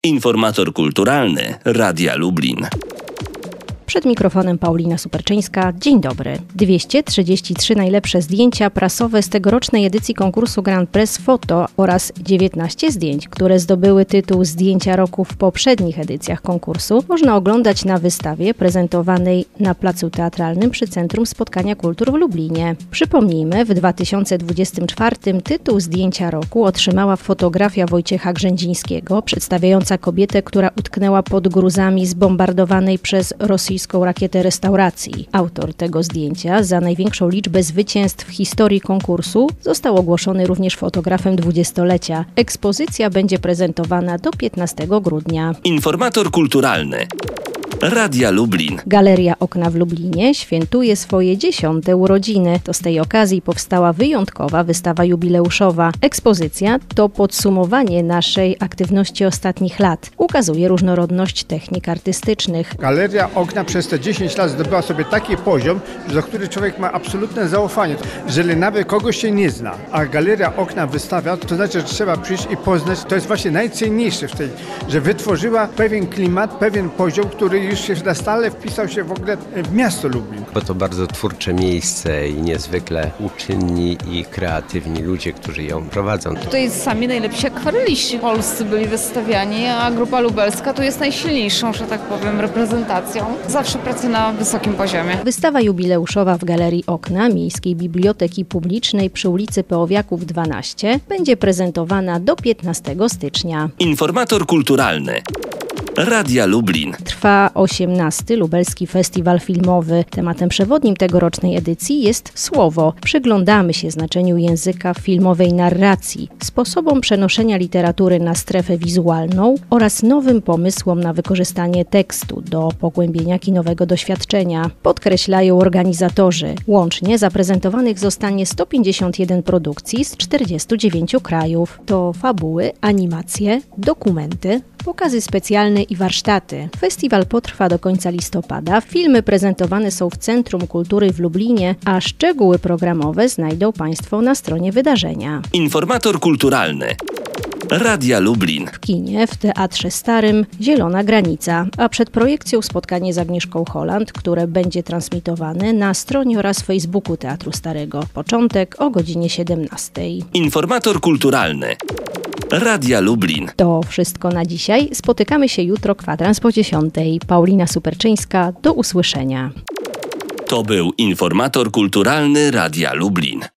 Informator kulturalny Radia Lublin. Przed mikrofonem Paulina Superczyńska. Dzień dobry. 233 najlepsze zdjęcia prasowe z tegorocznej edycji konkursu Grand Press Foto oraz 19 zdjęć, które zdobyły tytuł Zdjęcia Roku w poprzednich edycjach konkursu, można oglądać na wystawie prezentowanej na Placu Teatralnym przy Centrum Spotkania Kultur w Lublinie. Przypomnijmy, w 2024 tytuł Zdjęcia Roku otrzymała fotografia Wojciecha Grzędzińskiego, przedstawiająca kobietę, która utknęła pod gruzami zbombardowanej przez rosyjską rakietę restauracji. Autor tego zdjęcia za największą liczbę zwycięstw w historii konkursu został ogłoszony również fotografem dwudziestolecia. Ekspozycja będzie prezentowana do 15 grudnia. Informator kulturalny Radia Lublin. Galeria Okna w Lublinie świętuje swoje 10. urodziny. To z tej okazji powstała wyjątkowa wystawa jubileuszowa. Ekspozycja to podsumowanie naszej aktywności ostatnich lat. Ukazuje różnorodność technik artystycznych. Galeria Okna przez te 10 lat zdobyła sobie taki poziom, za który człowiek ma absolutne zaufanie. Jeżeli nawet kogoś się nie zna, a Galeria Okna wystawia, to znaczy, że trzeba przyjść i poznać. To jest właśnie najcenniejsze w tej, że wytworzyła pewien klimat, pewien poziom, który już się na stale wpisał się w ogóle w miasto Lublin. Bo to bardzo twórcze miejsce i niezwykle uczynni i kreatywni ludzie, którzy ją prowadzą. Tutaj sami najlepsi akwareliści polscy byli wystawiani, a Grupa Lubelska tu jest najsilniejszą, że tak powiem, reprezentacją. Zawsze praca na wysokim poziomie. Wystawa jubileuszowa w Galerii Okna Miejskiej Biblioteki Publicznej przy ulicy Peowiaków 12 będzie prezentowana do 15 stycznia. Informator kulturalny Radia Lublin. Trwa 18. Lubelski Festiwal Filmowy. Tematem przewodnim tegorocznej edycji jest słowo. Przyglądamy się znaczeniu języka w filmowej narracji, sposobom przenoszenia literatury na strefę wizualną oraz nowym pomysłom na wykorzystanie tekstu do pogłębienia kinowego doświadczenia, podkreślają organizatorzy. Łącznie zaprezentowanych zostanie 151 produkcji z 49 krajów. To fabuły, animacje, dokumenty, pokazy specjalne i warsztaty. Festiwal potrwa do końca listopada. Filmy prezentowane są w Centrum Kultury w Lublinie, a szczegóły programowe znajdą Państwo na stronie wydarzenia. Informator kulturalny Radia Lublin. W kinie w Teatrze Starym Zielona Granica, a przed projekcją spotkanie z Agnieszką Holland, które będzie transmitowane na stronie oraz Facebooku Teatru Starego. Początek o godzinie 17. Informator kulturalny Radia Lublin. To wszystko na dzisiaj. Spotykamy się jutro kwadrans po 10. Paulina Superczyńska. Do usłyszenia. To był Informator kulturalny Radia Lublin.